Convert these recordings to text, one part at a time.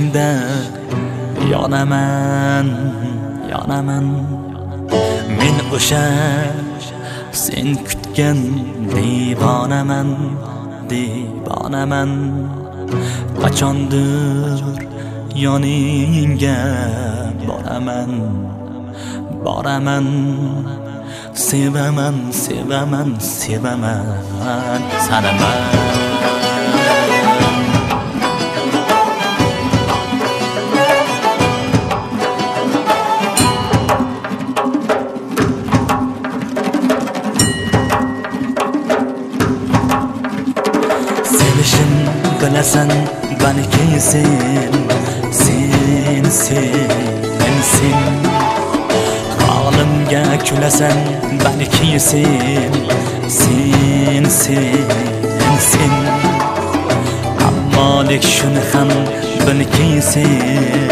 ishingda yonaman men o'sha sen kutgan devonaman qachondir yoningga boraman sevaman sanaman. Sevishim bilasan balki sen halimga kulasan balki sen ammolik shuni ham bilki sen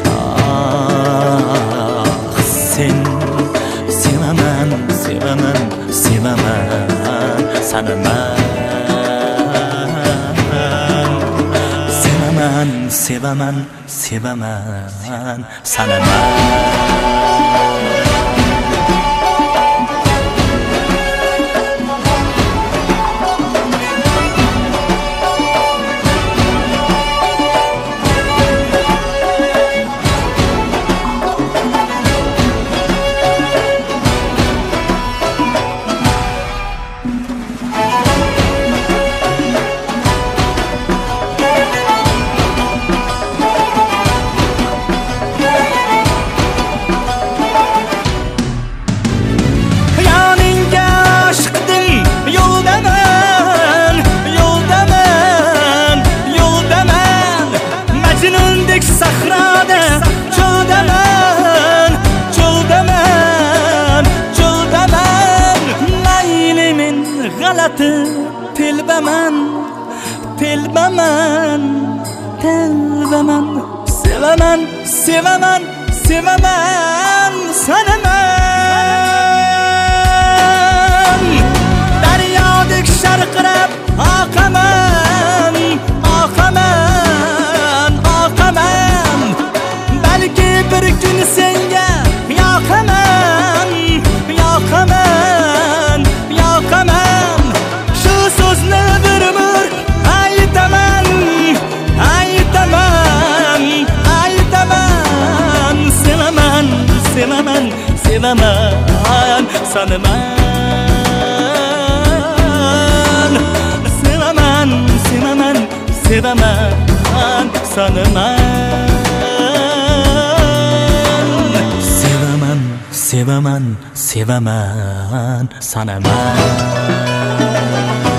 sen sevaman sanaman. Sevaman sanaman. Telbaman sevaman sanaman. Daryodek sharqirab oqaman balki bir kun senga yoqaman shu so'zni bir umr aytaman sevaman sanaman. Sevaman sanaman.